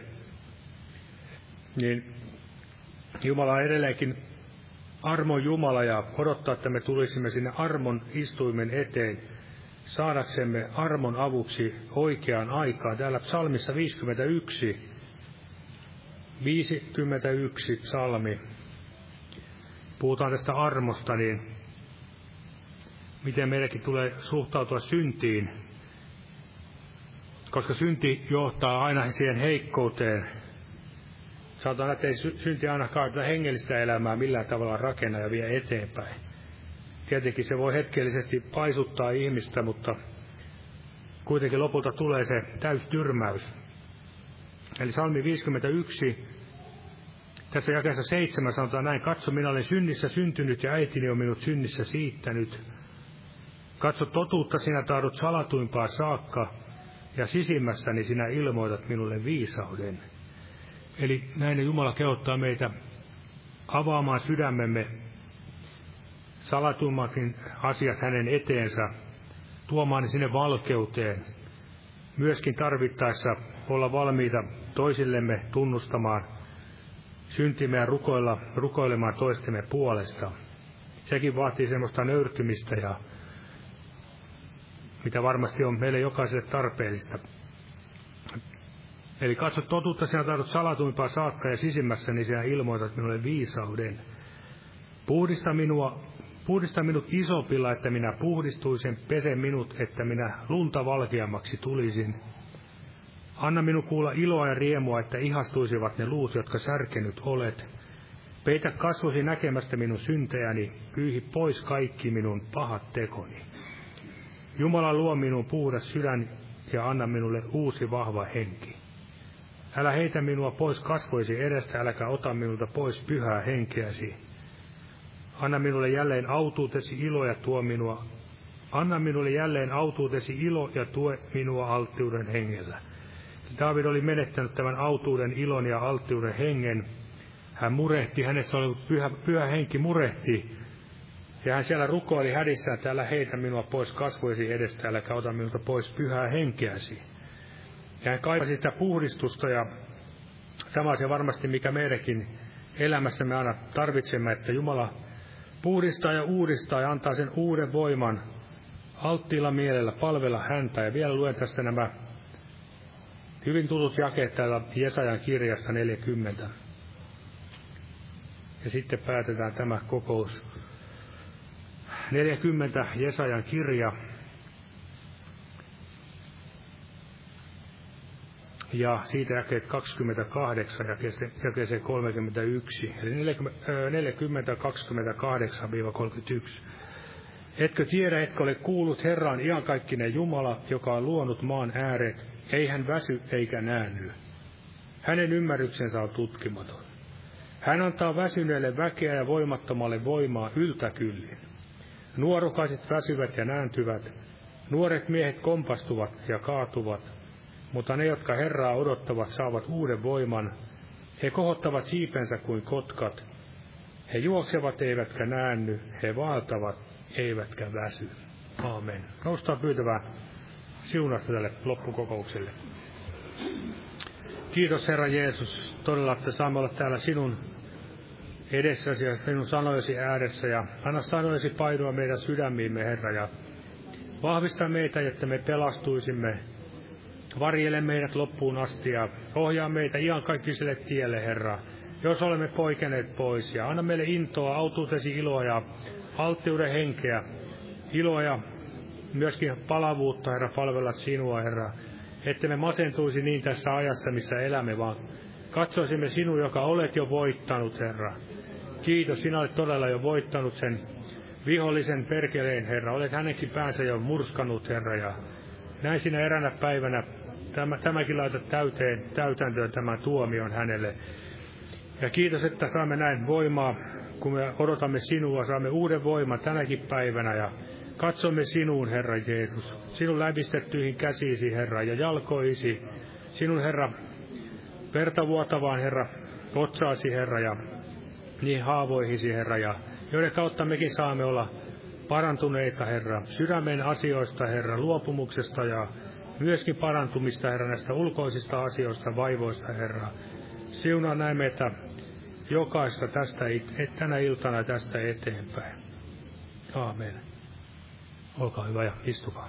niin Jumala on edelleenkin armon Jumala ja odottaa, että me tulisimme sinne armon istuimen eteen saadaksemme armon avuksi oikeaan aikaan. Täällä psalmissa viisikymmentäyksi, viisikymmentäyksi psalmi. Puhutaan tästä armosta, niin miten meidänkin tulee suhtautua syntiin, koska synti johtaa aina siihen heikkouteen. Sanotaan, että ei synti ainakaan tätä hengellistä elämää millään tavalla rakenna ja vie eteenpäin. Tietenkin se voi hetkellisesti paisuttaa ihmistä, mutta kuitenkin lopulta tulee se täystyrmäys. Eli psalmi viisikymmentäyksi, tässä jakeessa seitsemän sanotaan näin: katso, minä olen synnissä syntynyt ja äitini on minut synnissä siittänyt. Katso, totuutta sinä tahdot salatuimpaa saakka, ja sisimmässäni sinä ilmoitat minulle viisauden. Eli näin Jumala kehottaa meitä avaamaan sydämemme salatuimmatkin asiat hänen eteensä, tuomaan ne sinne valkeuteen. Myöskin tarvittaessa olla valmiita toisillemme tunnustamaan syntimme ja rukoilla, rukoilemaan toistemme puolesta. Sekin vaatii semmoista nöyrtymistä, ja mitä varmasti on meille jokaiselle tarpeellista. Eli katso, totuutta sinä tahdot salatuimpaa saakka, ja sisimmässäni sinä ilmoitat minulle viisauden. Puhdista minua, puhdista minut isopilla, että minä puhdistuisin, pese minut, että minä lunta valkeammaksi tulisin. Anna minun kuulla iloa ja riemua, että ihastuisivat ne luut, jotka särkenyt olet. Peitä kasvosi näkemästä minun syntejäni, pyyhi pois kaikki minun pahat tekoni. Jumala, luo minun puhdas sydän ja anna minulle uusi vahva henki. Älä heitä minua pois kasvoisi edestä, äläkä ota minulta pois pyhää henkeäsi. Anna minulle jälleen autuutesi ilo ja tuo minua. Anna minulle jälleen autuutesi ilo ja tuo minua alttiuden hengellä. Daavid oli menettänyt tämän autuuden, ilon ja alttiuden hengen. Hän murehti, hänessä oli pyhä, pyhä henki murehti. Ja hän siellä rukoili hädissään, että älä heitä minua pois kasvoisi edestä, äläkä ota minulta pois pyhää henkeäsi. Ja hän kaipasi sitä puhdistusta, ja tämä on se varmasti, mikä meidänkin elämässämme aina tarvitsemme, että Jumala puhdistaa ja uudistaa ja antaa sen uuden voiman alttiilla mielellä palvella häntä. Ja vielä luen tästä nämä hyvin tutut jakeet täällä Jesajan kirjasta neljäkymmentä. Ja sitten päätetään tämä kokous. neljäkymmentä Jesajan kirja. Ja siitä jakeet kaksikymmentäkahdeksan ja jakeeseen kolmekymmentäyksi. Eli neljäkymmentä, kaksikymmentäkahdeksan kolmekymmentäyksi. Etkö tiedä, etkö ole kuullut, Herra on iankaikkinen Jumala, joka on luonut maan ääret. Ei hän väsy eikä näänny. Hänen ymmärryksensä on tutkimaton. Hän antaa väsyneelle väkeä ja voimattomalle voimaa yltäkyllin. Nuorukaiset väsyvät ja nääntyvät. Nuoret miehet kompastuvat ja kaatuvat. Mutta ne, jotka Herraa odottavat, saavat uuden voiman. He kohottavat siipensä kuin kotkat. He juoksevat eivätkä näänny. He vaeltavat eivätkä väsy. Aamen. Noustaan pyytävää siunasta tälle loppukokoukselle. Kiitos Herra Jeesus, todella, että saamme olla täällä sinun edessäsi ja sinun sanojesi ääressä. Ja anna sanojesi painua meidän sydämiimme, Herra, ja vahvista meitä, että me pelastuisimme. Varjele meidät loppuun asti ja ohjaa meitä iankaikkiselle tielle, Herra, jos olemme poikeneet pois. Ja anna meille intoa, autuutesi iloa ja alttiuden henkeä, iloa ja myöskin palavuutta, Herra, palvella sinua, Herra, että me masentuisi niin tässä ajassa, missä elämme, vaan katsoisimme sinua, joka olet jo voittanut, Herra. Kiitos, sinä olet todella jo voittanut sen vihollisen perkeleen, Herra. Olet hänenkin päänsä jo murskannut, Herra, ja näin sinä eränä päivänä tämä, tämäkin laitat täyteen, täytäntöön tämän tuomion hänelle. Ja kiitos, että saamme näin voimaa, kun me odotamme sinua, saamme uuden voiman tänäkin päivänä ja katsomme sinuun, Herra Jeesus, sinun lävistettyihin käsiisi, Herra, ja jalkoisi, sinun, Herra, verta vuotavaan, Herra, otsaasi, Herra, ja niin haavoihisi, Herra, ja joiden kautta mekin saamme olla parantuneita, Herra, sydämen asioista, Herra, luopumuksesta ja myöskin parantumista, Herra, näistä ulkoisista asioista, vaivoista, Herra. Siunaa näin meitä jokaista tästä, tänä iltana tästä eteenpäin. Aamen. Olkaa hyvä ja istukaa.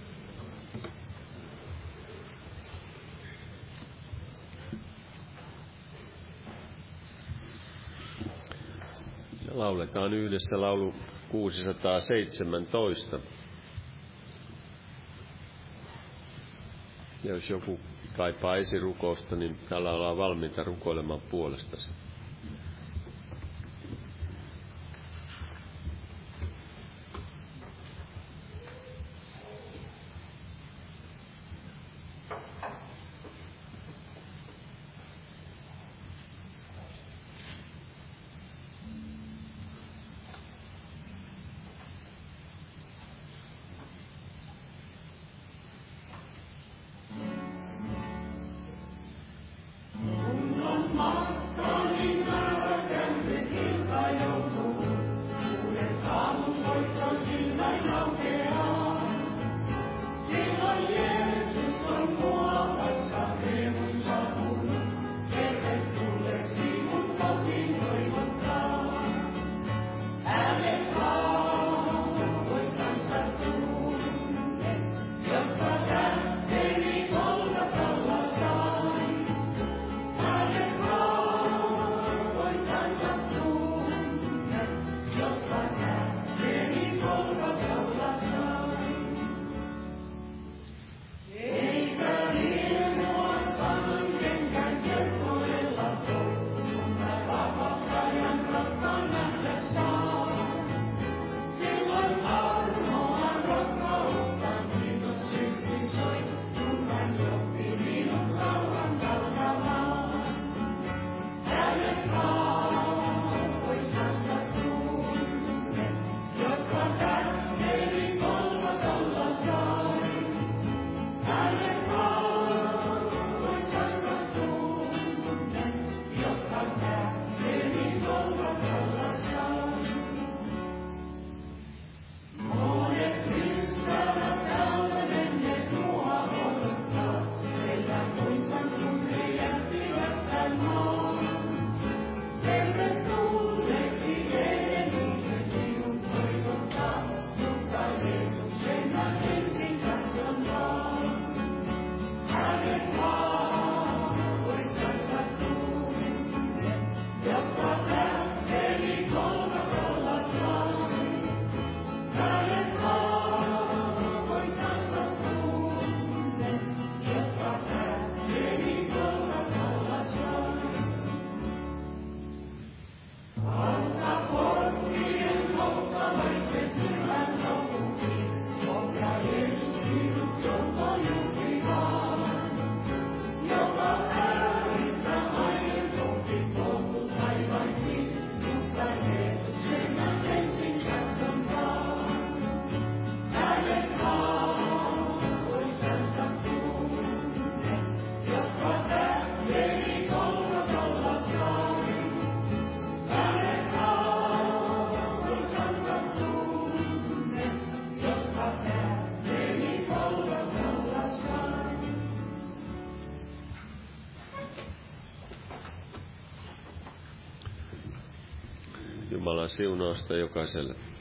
Lauletaan yhdessä laulu kuusisataaseitsemäntoista. Ja jos joku kaipaa esirukousta, niin täällä ollaan valmiita rukoilemaan puolestasi. Silloin Jeesus on kuollut. Jumalan siunausta jokaiselle.